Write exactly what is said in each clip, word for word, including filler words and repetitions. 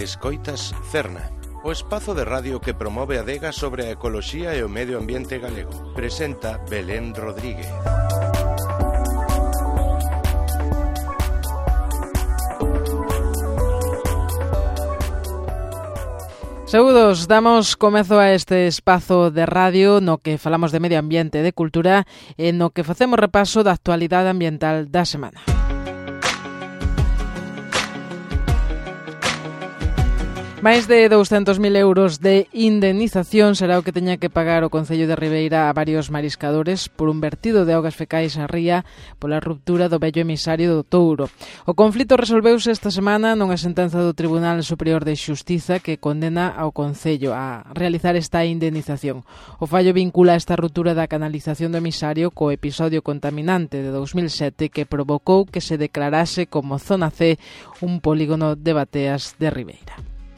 Escoitas Cerna, o espazo de radio que promove a adega sobre a ecoloxía e o medio ambiente galego. Presenta Belén Rodríguez. Saúdos, damos comezo a este espazo de radio no que falamos de medio ambiente e de cultura e no que facemos repaso da actualidade ambiental da semana. Máis de douscentos mil euros de indemnización será o que teña que pagar o Concello de Ribeira a varios mariscadores por un vertido de augas fecais á ría pola ruptura do vello emisario do Touro. O conflito resolveuse esta semana nunha sentenza do Tribunal Superior de Xustiza que condena ao Concello a realizar esta indemnización. O fallo vincula esta ruptura da canalización do emisario co episodio contaminante de dous mil sete que provocou que se declarase como Zona C un polígono de bateas de Ribeira.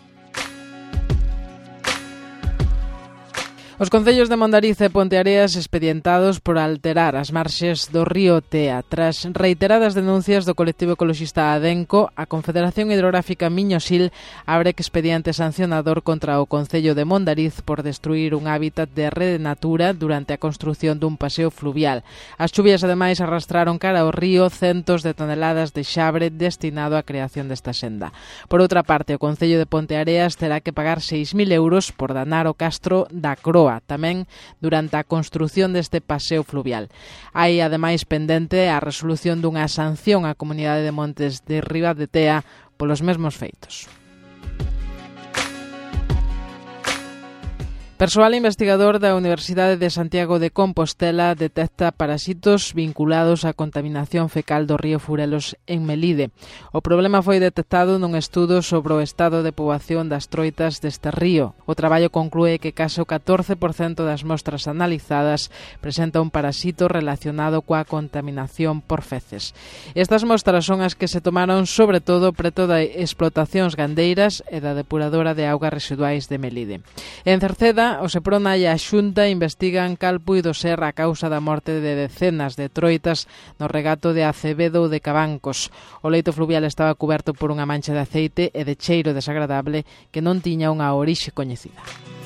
Os concellos de Mondariz e Ponteareas expedientados por alterar as marxes do río Tea. Tras reiteradas denuncias do colectivo ecoloxista Adenco, a Confederación Hidrográfica Miño-Sil abre expediente sancionador contra o Concello de Mondariz por destruir un hábitat de rede natura durante a construción dun paseo fluvial. As chuvias, ademais, arrastraron cara ao río centos de toneladas de xabre destinado á creación desta senda. Por outra parte, o Concello de Ponteareas terá que pagar seis mil euros por danar o castro da Croa, tamén durante a construción deste paseo fluvial. Hai, ademais, pendente a resolución dunha sanción á Comunidade de Montes de Riba de Tea polos mesmos feitos. Persoal investigador da Universidade de Santiago de Compostela detecta parasitos vinculados á contaminación fecal do río Furelos en Melide. O problema foi detectado nun estudo sobre o estado de poboación das troitas deste río. O traballo conclúe que case o catorce por cento das mostras analizadas presenta un parasito relacionado coa contaminación por feces. Estas mostras son as que se tomaron sobre todo preto de explotacións gandeiras e da depuradora de augas residuais de Melide. En Cerceda, o Seprona e a Xunta investigan cal puido ser a causa da morte de decenas de troitas no regato de Acevedo ou de Cabancos. O leito fluvial estaba cuberto por unha mancha de aceite e de cheiro desagradable que non tiña unha orixe coñecida.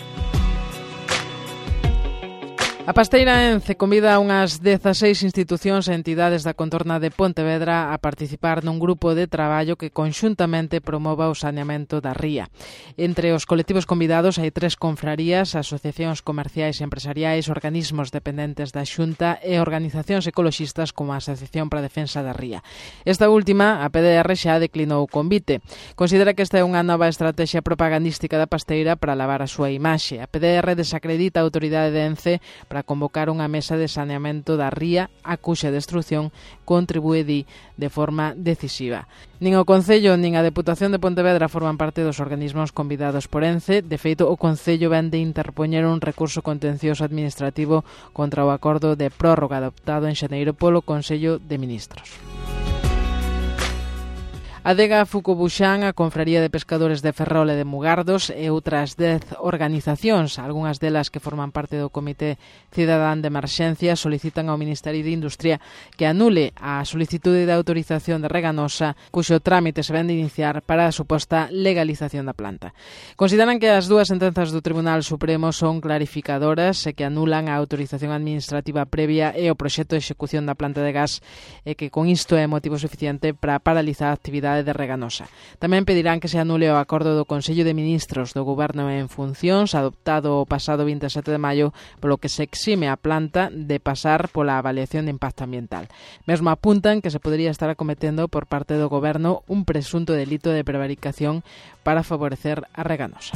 A Pasteira Ence convida a unhas dezaseis institucións e entidades da contorna de Pontevedra a participar nun grupo de traballo que conxuntamente promova o saneamento da ría. Entre os colectivos convidados hai tres confrarías, asociacións comerciais e empresariais, organismos dependentes da Xunta e organizacións ecoloxistas como a Asociación para a Defensa da Ría. Esta última, a P D R, xa declinou o convite. Considera que esta é unha nova estrategia propagandística da Pasteira para lavar a súa imaxe. A P D R desacredita a autoridade de Ence para a convocar unha mesa de saneamento da ría a cuxa destrucción contribúe, di, de forma decisiva. Nin o Concello nin a Deputación de Pontevedra forman parte dos organismos convidados por Ence. De feito, o Concello ven de interpoñer un recurso contencioso administrativo contra o acordo de prórroga adoptado en xaneiro polo Consello de Ministros. A Adega Fucobuxán, a Confraría de Pescadores de Ferrol e de Mugardos e outras dez organizacións, algunhas delas que forman parte do Comité Cidadán de Emerxencia, solicitan ao Ministerio de Industria que anule a solicitude de autorización de Reganosa, cuxo trámite se ven de iniciar para a suposta legalización da planta. Consideran que as dúas sentenzas do Tribunal Supremo son clarificadoras e que anulan a autorización administrativa previa e o proxecto de execución da planta de gas e que con isto é motivo suficiente para paralizar a actividade de Reganosa. Tamén pedirán que se anule o acordo do Consello de Ministros do Goberno en funcións adoptado o pasado vinte e sete de maio polo que se exime a planta de pasar pola avaliación de impacto ambiental. Mesmo apuntan que se podería estar acometendo por parte do Goberno un presunto delito de prevaricación para favorecer a Reganosa.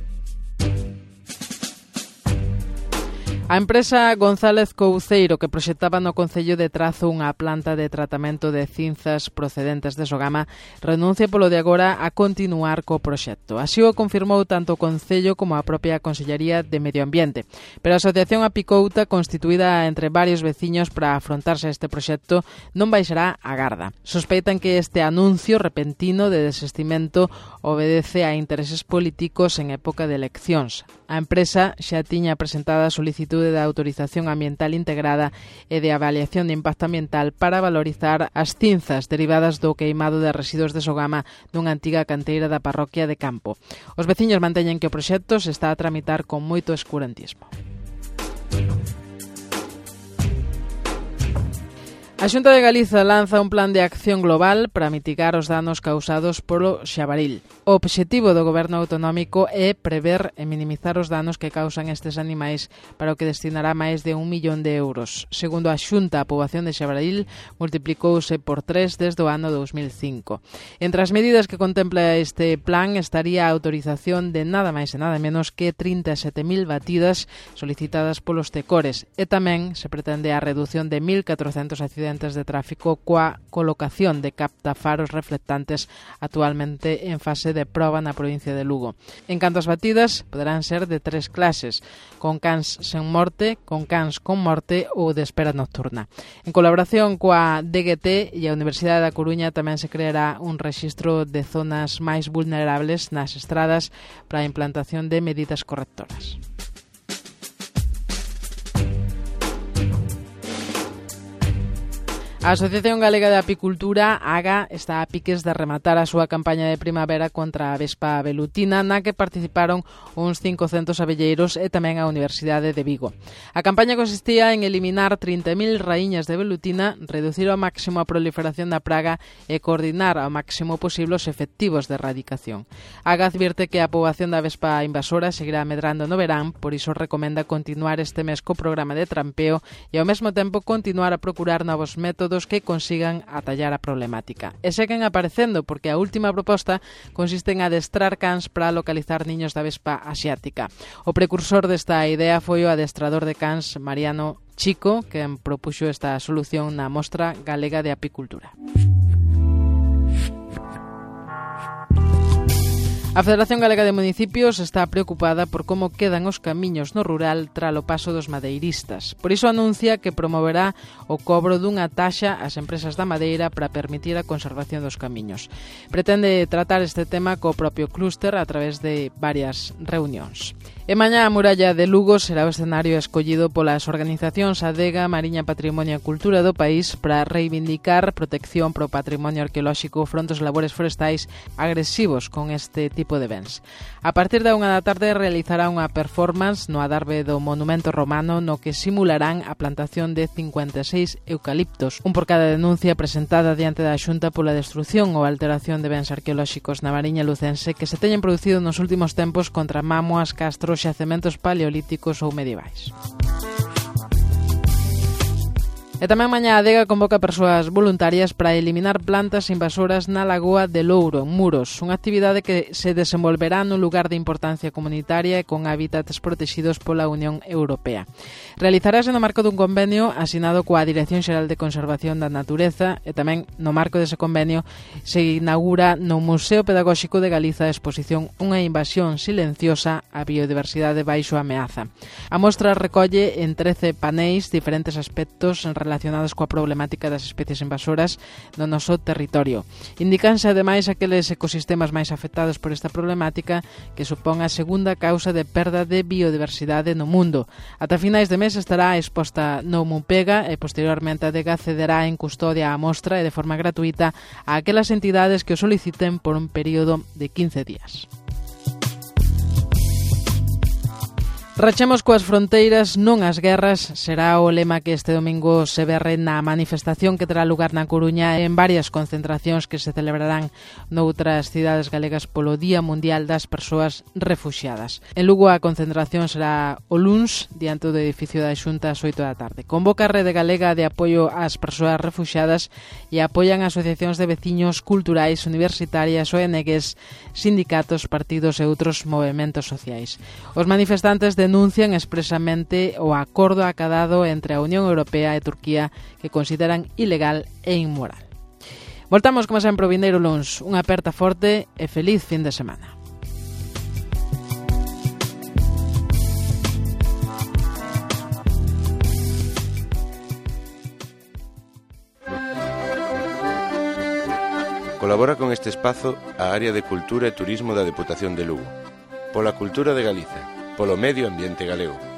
A empresa González Couceiro, que proxectaba no Concello de Trazo unha planta de tratamento de cinzas procedentes de Sogama, renuncia polo de agora a continuar co proxecto. Así o confirmou tanto o Concello como a propia Consellería de Medio Ambiente. Pero a Asociación Apicouta, constituída entre varios veciños para afrontarse a este proxecto, non baixará a garda. Sospeitan que este anuncio repentino de desestimento obedece a intereses políticos en época de eleccións. A empresa xa tiña presentada a solicitude de autorización ambiental integrada e de avaliación de impacto ambiental para valorizar as cinzas derivadas do queimado de residuos de Sogama dunha antiga canteira da parroquia de Campo. Os veciños manteñen que o proxecto se está a tramitar con moito escurantismo. A Xunta de Galiza lanza un plan de acción global para mitigar os danos causados polo xabaril. O obxectivo do goberno autonómico é prever e minimizar os danos que causan estes animais, para o que destinará máis de un millón de euros. Segundo a Xunta, a poboación de xabaril multiplicouse por tres desde o ano dos mil cinco. Entre as medidas que contempla este plan estaría a autorización de nada máis e nada menos que trinta e sete mil batidas solicitadas polos tecores, e tamén se pretende a reducción de mil catrocentos accidentes de tráfico coa colocación de captafaros reflectantes actualmente en fase de proba na provincia de Lugo. En canto ás batidas, poderán ser de tres clases, con cans sen morte, con cans con morte ou de espera nocturna. En colaboración coa D G T e a Universidade da Coruña tamén se creará un rexistro de zonas máis vulnerables nas estradas para a implantación de medidas correctoras. A Asociación Galega de Apicultura, AGA, está a piques de rematar a súa campaña de primavera contra a vespa velutina, na que participaron uns cincocentos abelleiros e tamén a Universidade de Vigo. A campaña consistía en eliminar trinta mil raíñas de velutina, reducir ao máximo a proliferación da praga e coordinar ao máximo posible os efectivos de erradicación. AGA advirte que a poboación da vespa invasora seguirá medrando no verán, por iso recomenda continuar este mes co programa de trampeo e ao mesmo tempo continuar a procurar novos métodos que consigan atallar a problemática. E seguen aparecendo porque a última proposta consiste en adestrar cans para localizar niños da vespa asiática. O precursor desta idea foi o adestrador de cans Mariano Chico, quen propuxo esta solución na Mostra Galega de Apicultura. A Federación Galega de Municipios está preocupada por como quedan os camiños no rural tralo paso dos madeiristas. Por iso anuncia que promoverá o cobro dunha taxa ás empresas da madeira para permitir a conservación dos camiños. Pretende tratar este tema co propio clúster a través de varias reunións. E mañá a muralla de Lugo será o escenario escollido polas organizacións Adega, Mariña, Patrimonio e Cultura do país para reivindicar protección pro patrimonio arqueolóxico fronte aos labores forestais agresivos con este tipo de bens. A partir da unha da tarde realizará unha performance no adarve do monumento romano no que simularán a plantación de cincuenta e seis eucaliptos, un por cada denuncia presentada diante da Xunta pola destrución ou alteración de bens arqueolóxicos na Mariña lucense que se teñen producido nos últimos tempos contra mámoas, castros, xacementos paleolíticos ou medievais. E tamén mañá a Adega convoca persoas voluntarias para eliminar plantas invasoras na Lagoa de Louro, en Muros, unha actividade que se desenvolverá nun lugar de importancia comunitaria e con hábitats protegidos pola Unión Europea. Realizarase no marco dun convenio asinado coa Dirección Xeral de Conservación da Natureza e tamén no marco dese convenio se inaugura no Museo Pedagóxico de Galiza a exposición Unha invasión silenciosa á biodiversidade baixo ameaza. A mostra recolle en trece paneis diferentes aspectos en relacionados coa problemática das especies invasoras no noso territorio. Indicanse ademais aqueles ecosistemas máis afectados por esta problemática que supón a segunda causa de perda de biodiversidade no mundo. Ata finais de mes estará exposta no Mupega e posteriormente a Adega cederá en custodia a mostra e de forma gratuita a aquelas entidades que o soliciten por un período de quince días. Rachemos coas fronteiras, non as guerras, será o lema que este domingo se berre na manifestación que terá lugar na Coruña en varias concentracións que se celebrarán noutras cidades galegas polo Día Mundial das Persoas Refuxiadas. En Lugo a concentración será o luns diante do edificio da Xunta ás oito da tarde. Convoca a Rede Galega de Apoio ás Persoas Refuxiadas e apoian asociacións de veciños culturais, universitarias, O N Gs, sindicatos, partidos e outros movementos sociais. Os manifestantes de denuncian expresamente o acordo acadado entre a Unión Europea e Turquía que consideran ilegal e inmoral. Voltamos como sempre o vindeiro luns. Unha aperta forte e feliz fin de semana. Colabora con este espazo a Área de Cultura e Turismo da Deputación de Lugo. Pola cultura de Galiza. polo medio ambiente galego.